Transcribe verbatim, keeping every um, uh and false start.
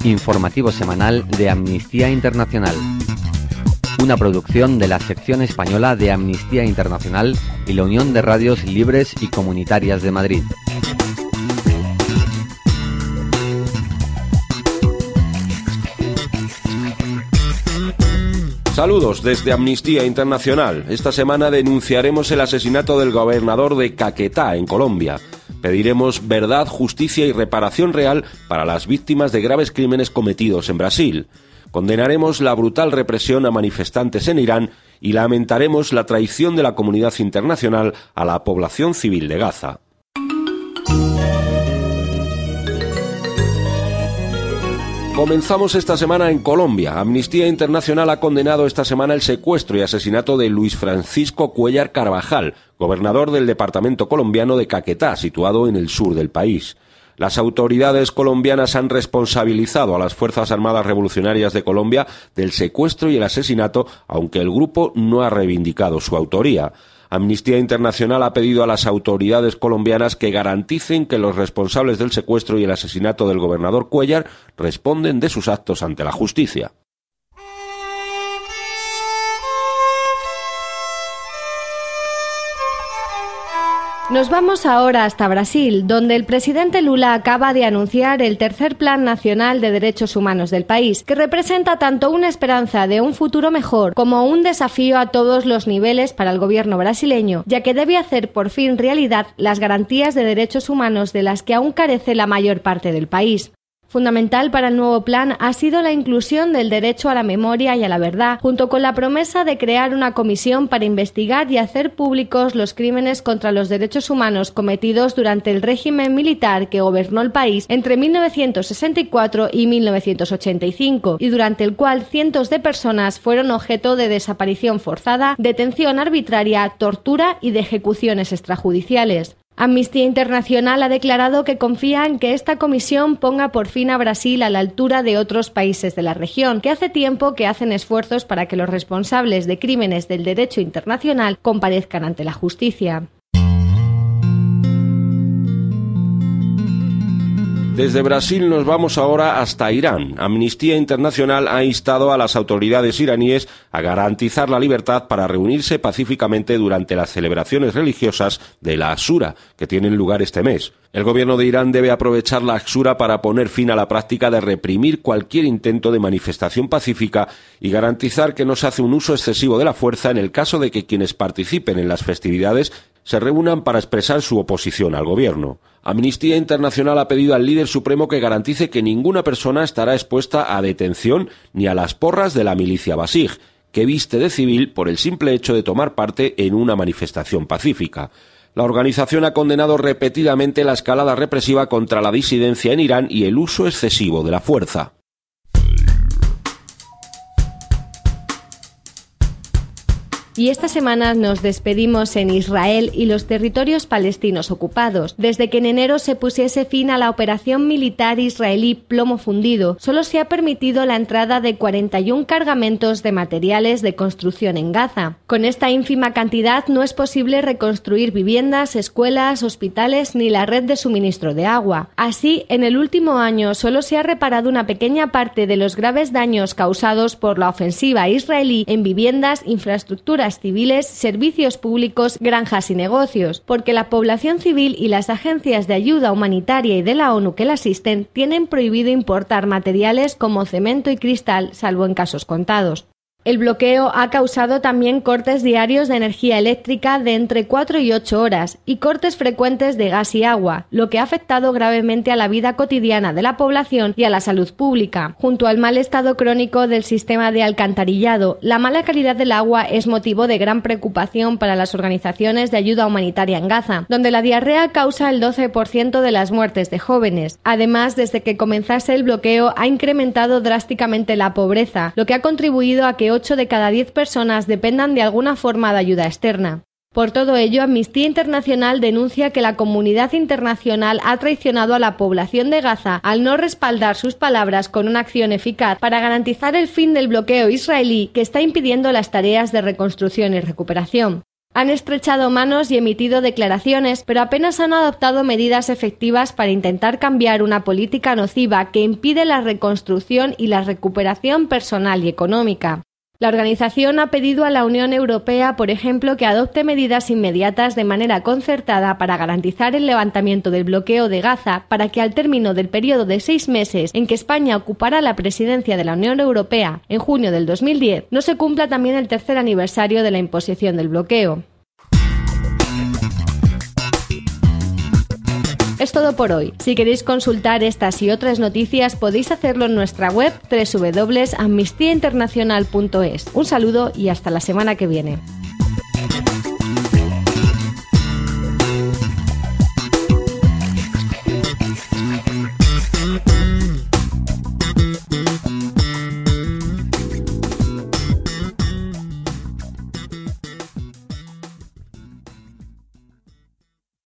Informativo semanal de Amnistía Internacional. Una producción de la sección española de Amnistía Internacional y la Unión de Radios Libres y Comunitarias de Madrid. Saludos desde Amnistía Internacional. Esta semana denunciaremos el asesinato del gobernador de Caquetá, en Colombia. Pediremos verdad, justicia y reparación real para las víctimas de graves crímenes cometidos en Brasil. Condenaremos la brutal represión a manifestantes en Irán y lamentaremos la traición de la comunidad internacional a la población civil de Gaza. Comenzamos esta semana en Colombia. Amnistía Internacional ha condenado esta semana el secuestro y asesinato de Luis Francisco Cuéllar Carvajal, gobernador del departamento colombiano de Caquetá, situado en el sur del país. Las autoridades colombianas han responsabilizado a las Fuerzas Armadas Revolucionarias de Colombia del secuestro y el asesinato, aunque el grupo no ha reivindicado su autoría. Amnistía Internacional ha pedido a las autoridades colombianas que garanticen que los responsables del secuestro y el asesinato del gobernador Cuéllar responden de sus actos ante la justicia. Nos vamos ahora hasta Brasil, donde el presidente Lula acaba de anunciar el tercer Plan Nacional de Derechos Humanos del país, que representa tanto una esperanza de un futuro mejor como un desafío a todos los niveles para el gobierno brasileño, ya que debe hacer por fin realidad las garantías de derechos humanos de las que aún carece la mayor parte del país. Fundamental para el nuevo plan ha sido la inclusión del derecho a la memoria y a la verdad, junto con la promesa de crear una comisión para investigar y hacer públicos los crímenes contra los derechos humanos cometidos durante el régimen militar que gobernó el país entre mil novecientos sesenta y cuatro y mil novecientos ochenta y cinco, y durante el cual cientos de personas fueron objeto de desaparición forzada, detención arbitraria, tortura y de ejecuciones extrajudiciales. Amnistía Internacional ha declarado que confía en que esta comisión ponga por fin a Brasil a la altura de otros países de la región, que hace tiempo que hacen esfuerzos para que los responsables de crímenes del derecho internacional comparezcan ante la justicia. Desde Brasil nos vamos ahora hasta Irán. Amnistía Internacional ha instado a las autoridades iraníes a garantizar la libertad para reunirse pacíficamente durante las celebraciones religiosas de la Ashura, que tienen lugar este mes. El gobierno de Irán debe aprovechar la Ashura para poner fin a la práctica de reprimir cualquier intento de manifestación pacífica y garantizar que no se hace un uso excesivo de la fuerza en el caso de que quienes participen en las festividades se reúnan para expresar su oposición al gobierno. Amnistía Internacional ha pedido al líder supremo que garantice que ninguna persona estará expuesta a detención ni a las porras de la milicia Basij, que viste de civil por el simple hecho de tomar parte en una manifestación pacífica. La organización ha condenado repetidamente la escalada represiva contra la disidencia en Irán y el uso excesivo de la fuerza. Y esta semana nos despedimos en Israel y los territorios palestinos ocupados. Desde que en enero se pusiese fin a la operación militar israelí Plomo Fundido, solo se ha permitido la entrada de cuarenta y un cargamentos de materiales de construcción en Gaza. Con esta ínfima cantidad no es posible reconstruir viviendas, escuelas, hospitales ni la red de suministro de agua. Así, en el último año solo se ha reparado una pequeña parte de los graves daños causados por la ofensiva israelí en viviendas, infraestructuras civiles, servicios públicos, granjas y negocios, porque la población civil y las agencias de ayuda humanitaria y de la ONU que la asisten tienen prohibido importar materiales como cemento y cristal, salvo en casos contados. El bloqueo ha causado también cortes diarios de energía eléctrica de entre cuatro y ocho horas y cortes frecuentes de gas y agua, lo que ha afectado gravemente a la vida cotidiana de la población y a la salud pública. Junto al mal estado crónico del sistema de alcantarillado, la mala calidad del agua es motivo de gran preocupación para las organizaciones de ayuda humanitaria en Gaza, donde la diarrea causa el doce por ciento de las muertes de jóvenes. Además, desde que comenzase el bloqueo ha incrementado drásticamente la pobreza, lo que ha contribuido a que ocho de cada diez personas dependan de alguna forma de ayuda externa. Por todo ello, Amnistía Internacional denuncia que la comunidad internacional ha traicionado a la población de Gaza al no respaldar sus palabras con una acción eficaz para garantizar el fin del bloqueo israelí que está impidiendo las tareas de reconstrucción y recuperación. Han estrechado manos y emitido declaraciones, pero apenas han adoptado medidas efectivas para intentar cambiar una política nociva que impide la reconstrucción y la recuperación personal y económica. La organización ha pedido a la Unión Europea, por ejemplo, que adopte medidas inmediatas de manera concertada para garantizar el levantamiento del bloqueo de Gaza, para que al término del periodo de seis meses en que España ocupará la presidencia de la Unión Europea, en junio del dos mil diez, no se cumpla también el tercer aniversario de la imposición del bloqueo. Es todo por hoy. Si queréis consultar estas y otras noticias podéis hacerlo en nuestra web doble u doble u doble u punto amnistía internacional punto es. Un saludo y hasta la semana que viene.